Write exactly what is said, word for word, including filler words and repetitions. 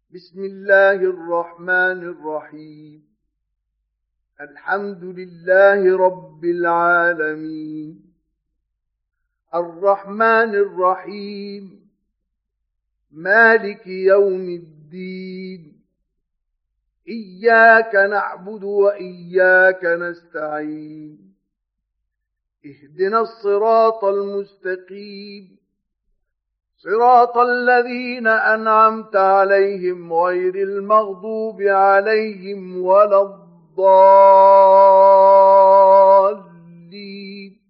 بسم الله الرحمن الرحيم. الحمد لله رب العالمين، الرحمن الرحيم، مالك يوم الدين. إياك نعبد وإياك نستعين، اهدنا الصراط المستقيم، صراط الذين أنعمت عليهم غير المغضوب عليهم ولا الضالين.